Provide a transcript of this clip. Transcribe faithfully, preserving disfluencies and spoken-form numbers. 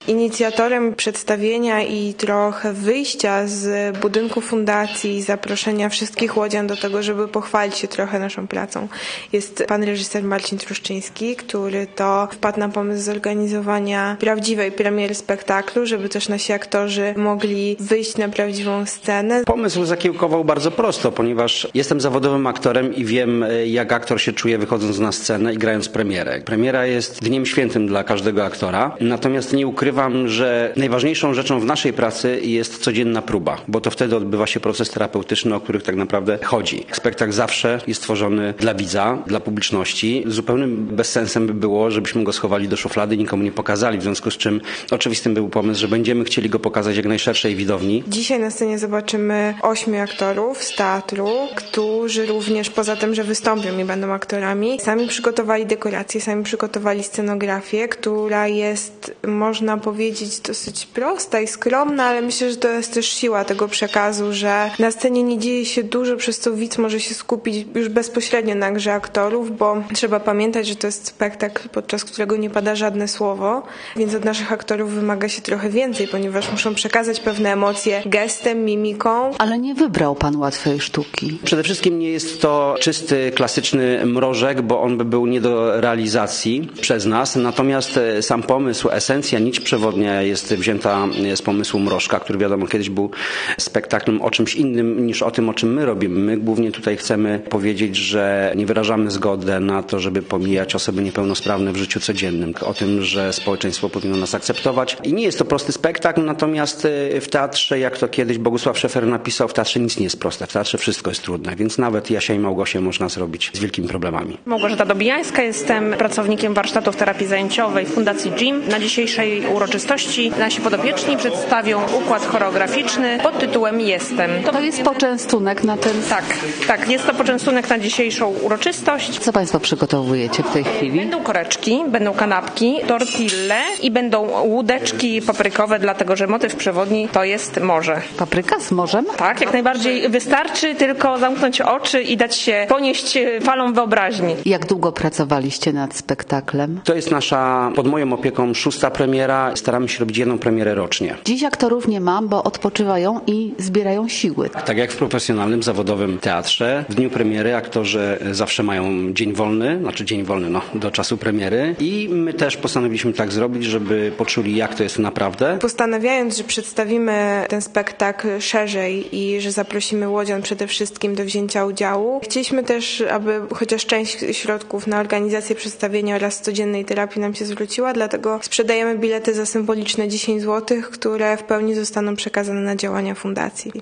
Inicjatorem przedstawienia i trochę wyjścia z budynku fundacji, zaproszenia wszystkich łodzian do tego, żeby pochwalić się trochę naszą pracą, jest pan reżyser Marcin Truszczyński, który to wpadł na pomysł zorganizowania prawdziwej premiery spektaklu, żeby też nasi aktorzy mogli wyjść na prawdziwą scenę. Pomysł zakiełkował bardzo prosto, ponieważ jestem zawodowym aktorem i wiem, jak aktor się czuje wychodząc na scenę i grając premierę. Premiera jest dniem świętym dla każdego aktora, natomiast nie ukrywam, że najważniejszą rzeczą w naszej pracy jest codzienna próba, bo to wtedy odbywa się proces terapeutyczny, o których tak naprawdę chodzi. Spektakl zawsze jest tworzony dla widza, dla publiczności. Zupełnym bezsensem by było, żebyśmy go schowali do szuflady i nikomu nie pokazali, w związku z czym oczywistym był pomysł, że będziemy chcieli go pokazać jak najszerszej widowni. Dzisiaj na scenie zobaczymy ośmiu aktorów z teatru, którzy również poza tym, że wystąpią i będą aktorami, sami przygotowali dekoracje, sami przygotowali scenografię, która jest, można powiedzieć, dosyć prosta i skromna, ale myślę, że to jest też siła tego przekazu, że na scenie nie dzieje się dużo, przez co widz może się skupić już bezpośrednio na grze aktorów, bo trzeba pamiętać, że to jest spektakl, podczas którego nie pada żadne słowo, więc od naszych aktorów wymaga się trochę więcej, ponieważ muszą przekazać pewne emocje gestem, mimiką. Ale nie wybrał pan łatwej sztuki. Przede wszystkim nie jest to czysty, klasyczny mrożek, bo on by był nie do realizacji przez nas, natomiast sam pomysł, esencja, nić przewodnia jest wzięta z pomysłu Mrożka, który wiadomo kiedyś był spektaklem o czymś innym niż o tym, o czym my robimy. My głównie tutaj chcemy powiedzieć, że nie wyrażamy zgody na to, żeby pomijać osoby niepełnosprawne w życiu codziennym, o tym, że społeczeństwo powinno nas akceptować. I nie jest to prosty spektakl, natomiast w teatrze, jak to kiedyś Bogusław Szefer napisał, w teatrze nic nie jest proste, w teatrze wszystko jest trudne, więc nawet Jasia i Małgosię można zrobić z wielkimi problemami. Małgorzata Dobijańska, jestem pracownikiem warsztatów terapii zajęciowej Fundacji J I M. Na dzisiejszej uroczystości nasi podopieczni przedstawią układ choreograficzny pod tytułem Jestem. To, to jest poczęstunek na ten... Tak, tak, jest to poczęstunek na dzisiejszą uroczystość. Co państwo przygotowujecie w tej chwili? Będą koreczki, będą kanapki, tortille i będą łódeczki paprykowe, dlatego że motyw przewodni to jest morze. Papryka z morzem? Tak, jak najbardziej. Wystarczy tylko zamknąć oczy i dać się ponieść falą wyobraźni. Jak długo pracowaliście nad spektaklem? To jest nasza, pod moją opieką, szósta premiera. Staramy się robić jedną premierę rocznie. Dziś aktorów nie mam, bo odpoczywają i zbierają siły. Tak jak w profesjonalnym, zawodowym teatrze, w dniu premiery aktorzy zawsze mają dzień wolny, znaczy dzień wolny no, do czasu premiery i my też postanowiliśmy tak zrobić, żeby poczuli, jak to jest naprawdę. Postanawiając, że przedstawimy ten spektakl szerzej i że zaprosimy łodzian przede wszystkim do wzięcia udziału, chcieliśmy też, aby chociaż część środków na organizację przedstawienia oraz codziennej terapii nam się zwróciła, dlatego sprzedajemy bilety za symboliczne dziesięć złotych, które w pełni zostaną przekazane na działania fundacji.